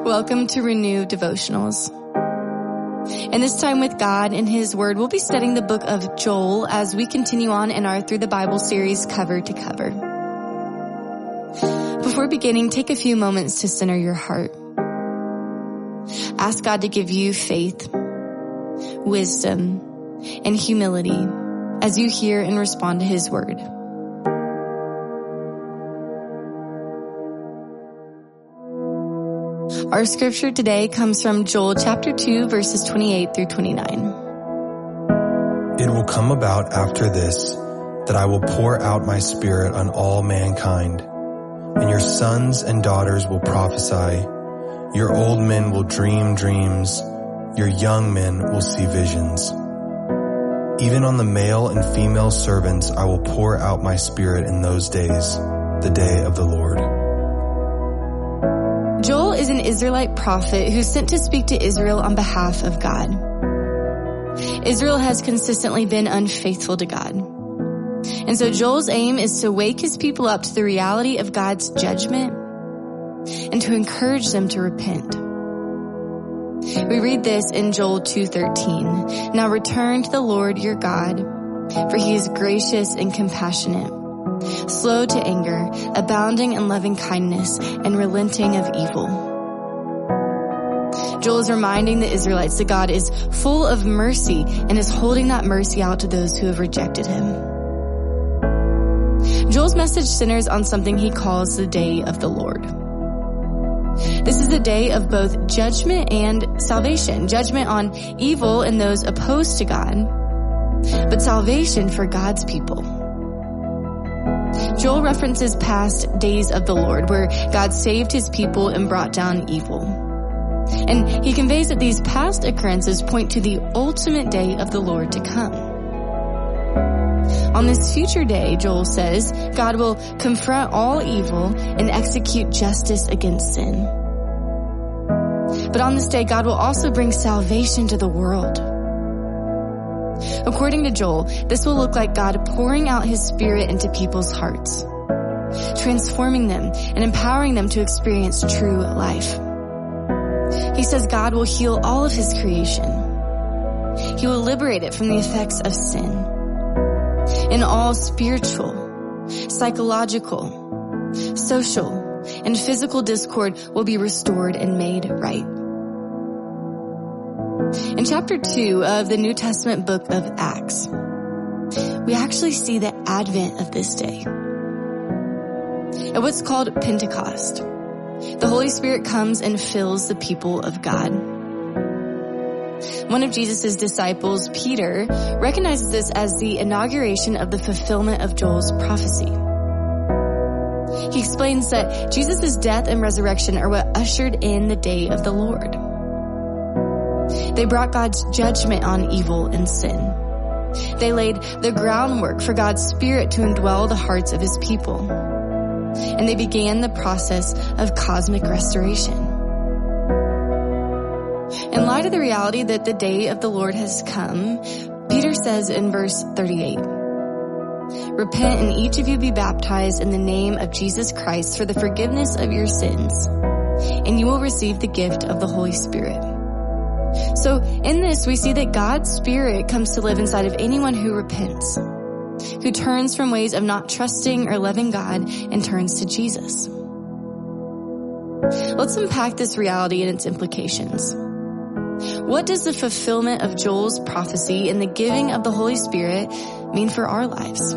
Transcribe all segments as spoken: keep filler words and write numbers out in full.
Welcome to Renew Devotionals. In this time with God and His Word, we'll be studying the book of Joel as we continue on in our Through the Bible series, cover to cover. Before beginning, take a few moments to center your heart. Ask God to give you faith, wisdom, and humility as you hear and respond to His Word. Our scripture today comes from Joel chapter two, verses twenty-eight through twenty-nine. It will come about after this that I will pour out my spirit on all mankind, and your sons and daughters will prophesy, your old men will dream dreams, your young men will see visions. Even on the male and female servants I will pour out my spirit in those days, the day of the Lord. Joel is an Israelite prophet who's sent to speak to Israel on behalf of God. Israel has consistently been unfaithful to God. And so Joel's aim is to wake his people up to the reality of God's judgment and to encourage them to repent. We read this in Joel two thirteen. Now return to the Lord your God, for He is gracious and compassionate, slow to anger, abounding in loving kindness, and relenting of evil. Joel is reminding the Israelites that God is full of mercy and is holding that mercy out to those who have rejected Him. Joel's message centers on something he calls the day of the Lord. This is a day of both judgment and salvation. Judgment on evil and those opposed to God, but salvation for God's people. Joel references past days of the Lord where God saved His people and brought down evil. And he conveys that these past occurrences point to the ultimate day of the Lord to come. On this future day, Joel says, God will confront all evil and execute justice against sin. But on this day, God will also bring salvation to the world. According to Joel, this will look like God pouring out His Spirit into people's hearts, transforming them and empowering them to experience true life. He says God will heal all of His creation. He will liberate it from the effects of sin. And all spiritual, psychological, social, and physical discord will be restored and made right. In chapter two of the New Testament book of Acts, we actually see the advent of this day. At what's called Pentecost, the Holy Spirit comes and fills the people of God. One of Jesus' disciples, Peter, recognizes this as the inauguration of the fulfillment of Joel's prophecy. He explains that Jesus' death and resurrection are what ushered in the day of the Lord. They brought God's judgment on evil and sin. They laid the groundwork for God's Spirit to indwell the hearts of His people. And they began the process of cosmic restoration. In light of the reality that the day of the Lord has come, Peter says in verse thirty-eight, repent and each of you be baptized in the name of Jesus Christ for the forgiveness of your sins, and you will receive the gift of the Holy Spirit. So in this, we see that God's Spirit comes to live inside of anyone who repents, who turns from ways of not trusting or loving God and turns to Jesus. Let's unpack this reality and its implications. What does the fulfillment of Joel's prophecy and the giving of the Holy Spirit mean for our lives?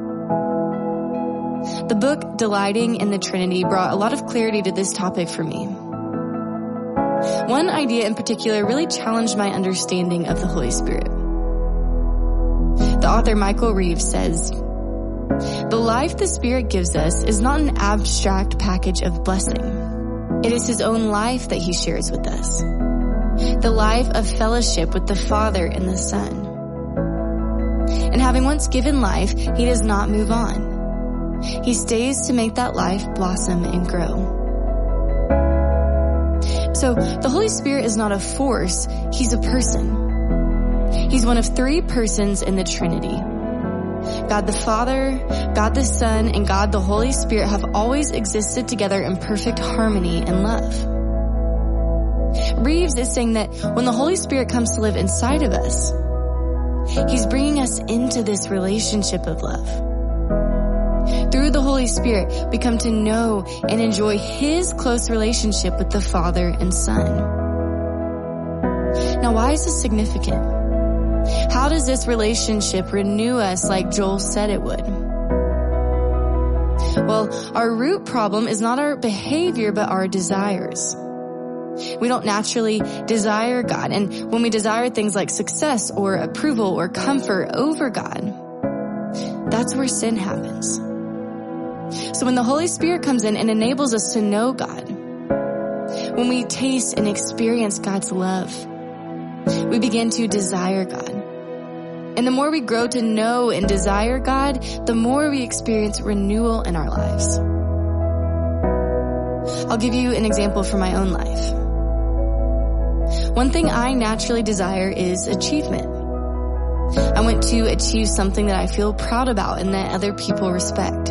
The book Delighting in the Trinity brought a lot of clarity to this topic for me. One idea in particular really challenged my understanding of the Holy Spirit. The author Michael Reeves says, the life the Spirit gives us is not an abstract package of blessing. It is His own life that He shares with us. The life of fellowship with the Father and the Son. And having once given life, He does not move on. He stays to make that life blossom and grow. So the Holy Spirit is not a force, He's a person. He's one of three persons in the Trinity. God the Father, God the Son, and God the Holy Spirit have always existed together in perfect harmony and love. Reeves is saying that when the Holy Spirit comes to live inside of us, he's bringing us into this relationship of love. Through the Holy Spirit, we come to know and enjoy his close relationship with the Father and Son. Now, why is this significant? How does this relationship renew us like Joel said it would? Well, our root problem is not our behavior, but our desires. We don't naturally desire God. And when we desire things like success or approval or comfort over God, that's where sin happens. So when the Holy Spirit comes in and enables us to know God, when we taste and experience God's love, we begin to desire God. And the more we grow to know and desire God, the more we experience renewal in our lives. I'll give you an example from my own life. One thing I naturally desire is achievement. I want to achieve something that I feel proud about and that other people respect.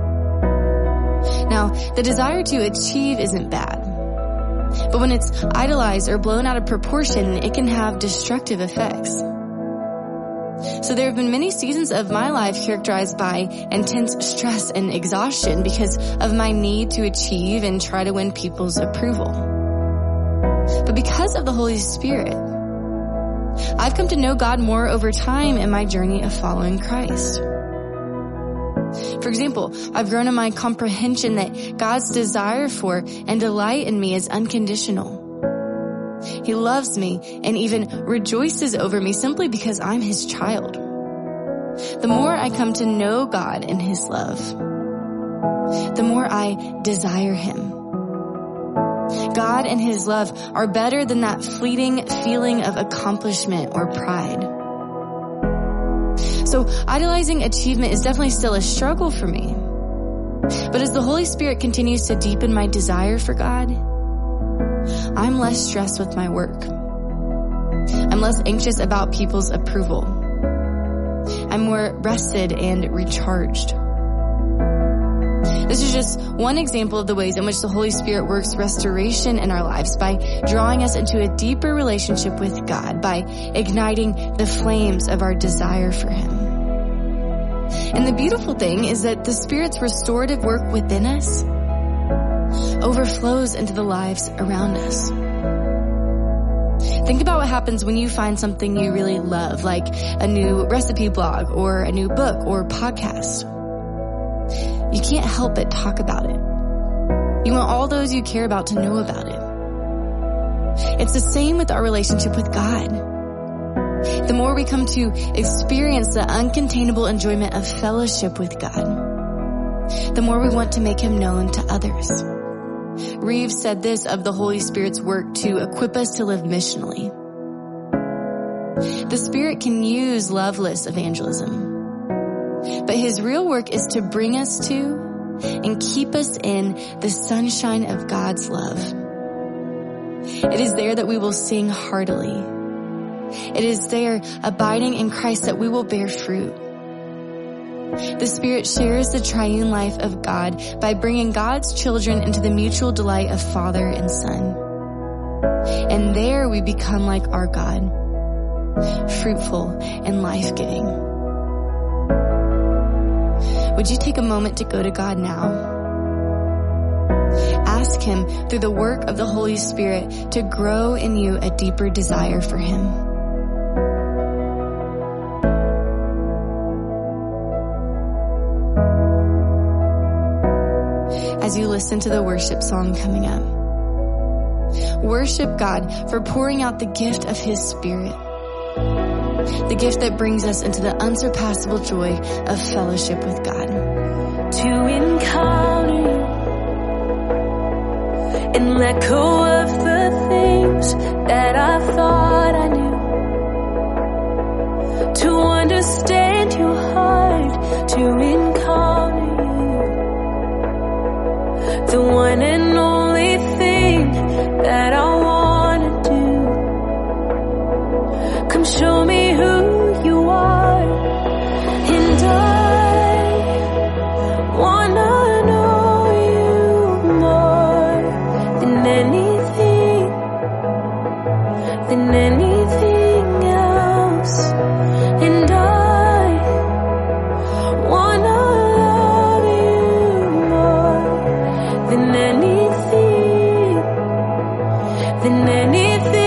Now, the desire to achieve isn't bad, but when it's idolized or blown out of proportion, it can have destructive effects. So there have been many seasons of my life characterized by intense stress and exhaustion because of my need to achieve and try to win people's approval. But because of the Holy Spirit, I've come to know God more over time in my journey of following Christ. For example, I've grown in my comprehension that God's desire for and delight in me is unconditional. He loves me and even rejoices over me simply because I'm his child. The more I come to know God and his love, the more I desire him. God and his love are better than that fleeting feeling of accomplishment or pride. So idolizing achievement is definitely still a struggle for me. But as the Holy Spirit continues to deepen my desire for God, I'm less stressed with my work. I'm less anxious about people's approval. I'm more rested and recharged. This is just one example of the ways in which the Holy Spirit works restoration in our lives by drawing us into a deeper relationship with God, by igniting the flames of our desire for him. And the beautiful thing is that the Spirit's restorative work within us overflows into the lives around us. Think about what happens when you find something you really love, like a new recipe blog or a new book or podcast. You can't help but talk about it. You want all those you care about to know about it. It's the same with our relationship with God. The more we come to experience the uncontainable enjoyment of fellowship with God, the more we want to make him known to others. Reeves said this of the Holy Spirit's work to equip us to live missionally. The Spirit can use loveless evangelism, but his real work is to bring us to and keep us in the sunshine of God's love. It is there that we will sing heartily. It is there, abiding in Christ, that we will bear fruit. The Spirit shares the triune life of God by bringing God's children into the mutual delight of Father and Son. And there we become like our God, fruitful and life-giving. Would you take a moment to go to God now? Ask him through the work of the Holy Spirit to grow in you a deeper desire for him. As you listen to the worship song coming up, worship God for pouring out the gift of his Spirit, the gift that brings us into the unsurpassable joy of fellowship with God. To encounter you and let go of the things that I thought I knew, to understand your heart, to encounter you, the one and only thing that I want to do. Come show me who you are, and I wanna know you more than anything. than anything